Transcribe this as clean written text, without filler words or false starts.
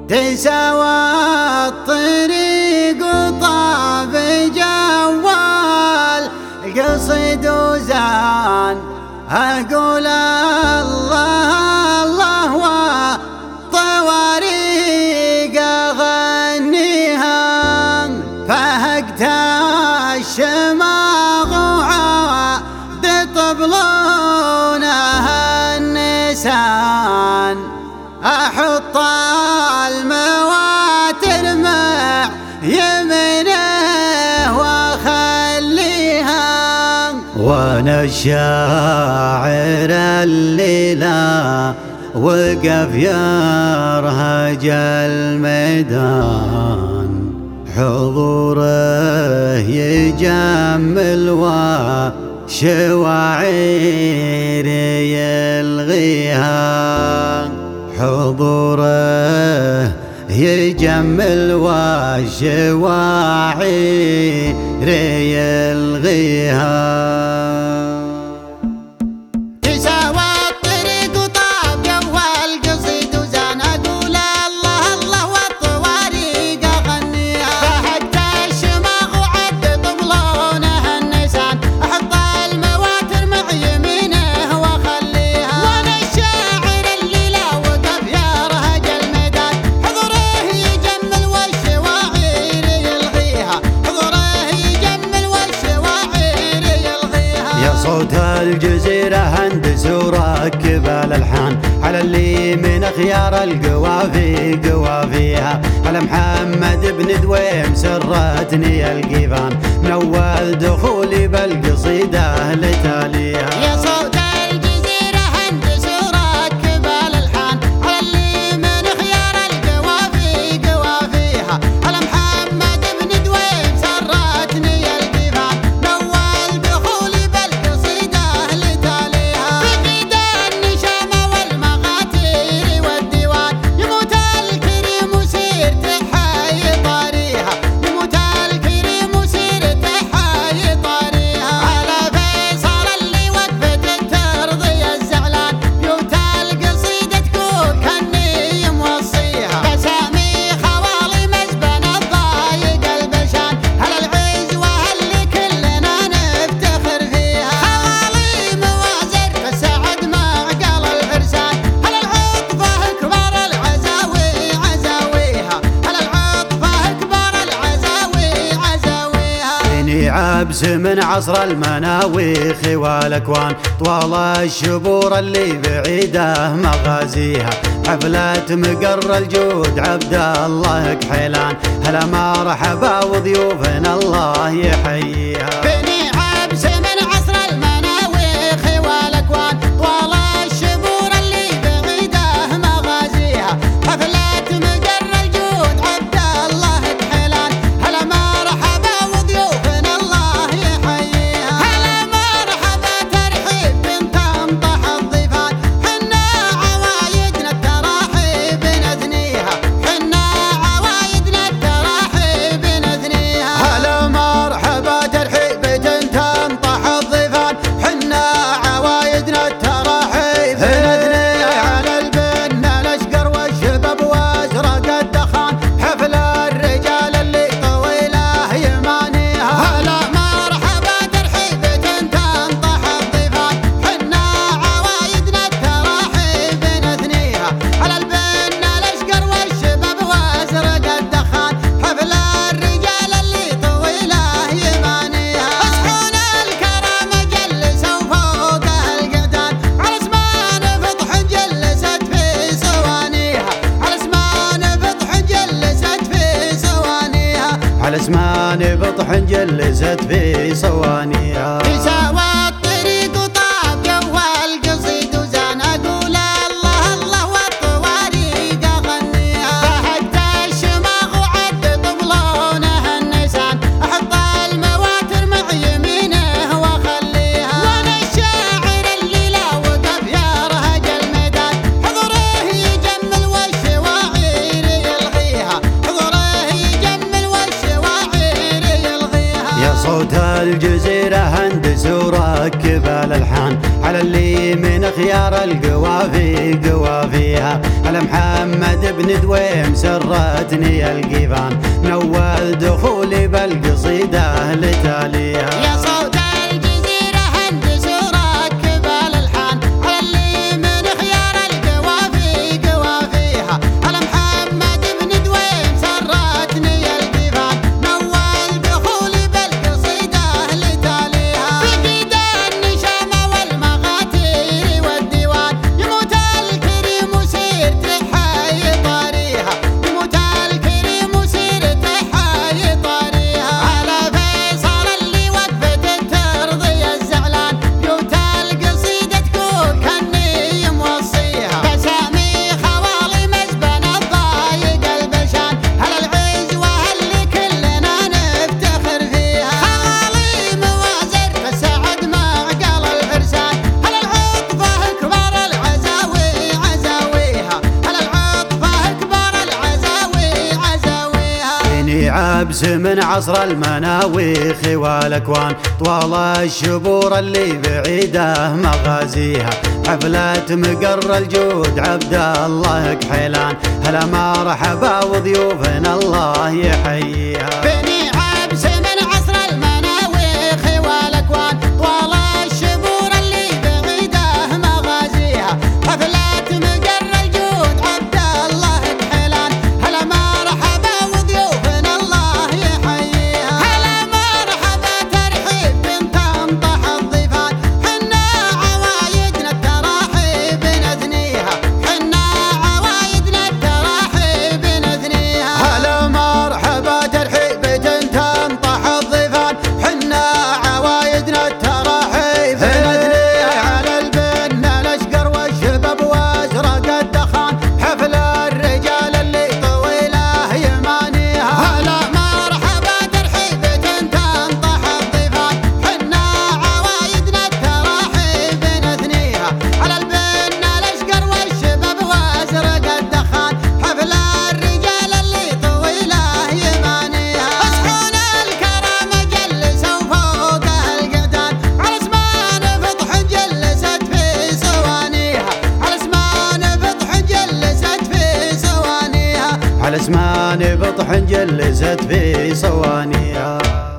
تساوى الطريق وطاب جوال قصيد وزان أقول الله الله وطواريق أغنيها فهقت الشماغ وعاد طبلونها النسان أحط المواتر مع يمينه وأخليها وانا الشاعر اللي لا وقف يرهج الميدان حضوره يجمل وشواعير يلغيها حضوره يجمل وشواعير يلغيها تساوى الطريق وطاب جوال قصيد وزان أقول الله الله والطواريق أغنيها فهقت الشماغ وعد طبلونها النسان أحط المواتر مع يمينه وأخليها وأنا الشاعر اللي لا وقف يرهج الميدان حضوره يجمل والشواعير يلغيها حضوره يجمل والشواعير يلغيها يا صوت الجزيرة هندس وركب الألحان على اللي من خيار القوافي قوافيها على محمد بن دويم سرتني القيفان من أول دخولي بالقصيدة لتاليها يا صوت الجزيرة هندس وركب الألحان على اللي من خيار القوافي قوافيها على محمد بن دويم سرتني القيفان من أول دخولي بالقصيدة لتاليها بقيد النشامة والمغاتير والديوان يموت الكريم وسير تحاي طاريها يموت الكريم وسير تحاي طاريها على فيصل اللي وقفت ترضي الزعلان بيوت القصيدة تكون كني موصيها بسامي خوالي مزبن الضايق البشان هل العز وهل كلنا نفتخر فيها خوالي موازر فسعد معقل العرسان هل العطفة كبار العزاوي عزاويها هل العطفة كبار العزاوي عزاويها إني عبس من عصر المناويخ والأكوان طوال الشبور اللي بعيده مغازيها حفلة مقر الجود عبد الله كحيلان هلا مرحبا وضيوفنا الله يحييها بني عبس من عصر المناويخ والأكوان طوال الشبور اللي بعيده مغازيها حفلة مقر الجود عبد الله كحيلان هلا مرحبا وضيوفنا الله يحييها هلا مرحبا ترحيب بنت انطح الضيفان حنا عوايدنا التراحيب نثنيها حنا عوايدنا التراحيب نثنيها هلا مرحبا ترحيب بنت انطح الضيفان حنا عوايدنا التراحيب نثنيها على البن الاشقر والشباب وازرق الدخان حفل الرجال اللي طويله يمانيها هلا مرحبا ترحيب بنت انطح الضيفان حنا عوايدنا التراحيب نثنيها على البن الاشقر والشباب وازرق الدخان حفل الرجال اللي طويله يمانيها اصحون الكرامة جلسوا فوقه القعدان على اسمان فضح جلست في صوانيها على اسمان فضح جلست في صوانيها على اسمان فضح جلست في صوانيها تساوى الطريق وطاب جوال قصيد وزان أقول الله الله والطواريق أغنيها فهقت الشماغ وعد طبلونها النسان أحط المواتر مع يمينه وأخليها وأنا الشاعر اللي لا وقف يرهج الميدان حضوره يجمل والشواعير يلغيها حضوره يجمل والشواعير يلغيها يا صوت الجزيرة هندس وركب الألحان على اللي من خيار القوافي قوافيها تاليها. على محمد بن دويم سرتني القيفان، نول دخولي بالقصيدة لتاليها. يا صوت الجزيرة هندس وركب الالحان، على اللي من خيار القوافي قوافيها. على محمد بن دويم سرتني القيفان، نول دخولي بالقصيدة لتاليها. في قيد النشامة والمغاتير والديوان، يموت الكريم وسيرته حي طاريها. يموت الكريم وسيرته حي طاريها. على فيصل اللي وقفته ترضي الزعلان، بيوت القصيدة تقول كني موصيها. بسامي خوالي مزبن الضايق البشان، على العزوة اللي كلنا نفتخر فيها. خوالي موازر فسعد معقل العرسان، على العطفة كبار العزاوي عزاويها. على العطفة كبار العزاوي عزاويها. فيني عبس من عصر المناويخ والاكوان، طوال الشبور اللي بعيده مغازيها. حفلة مقر الجود عبد الله كحيلان، هلا مرحبا وضيوفنا الله يحييها. فيني عبس من عصر المناويخ والاكوان، طوال الشبور اللي بعيده مغازيها. حفلة مقر الجود عبد الله كحيلان، هلا مرحبا وضيوفنا الله يحييها. هلا مرحبا ترحيب تنطح الضيفان، حنا عوايدنا التراحيب نثنيها. حنا عوايدنا التراحيب نثنيها. هلا مرحبا ترحيب تنطح الضيفان، حنا عوايدنا التراحيب نثنيها. على البن الاشقر والشباب وازرق الدخان، حفل الرجال اللي طويله يمانيها. هلا مرحبا ترحيب تنطح الضيفان، حنا عوايدنا التراحيب نثنيها. على البن الاشقر والشباب وازرق الدخان، حفل الرجال اللي طويله يمانيها. اصحون الكرامة جلسوا فوق القعدان، على اسمان فضح جلست في صوانيها. على اسمان فضح جلست في صوانيها. على اسمان فضح جلست في صوانيها.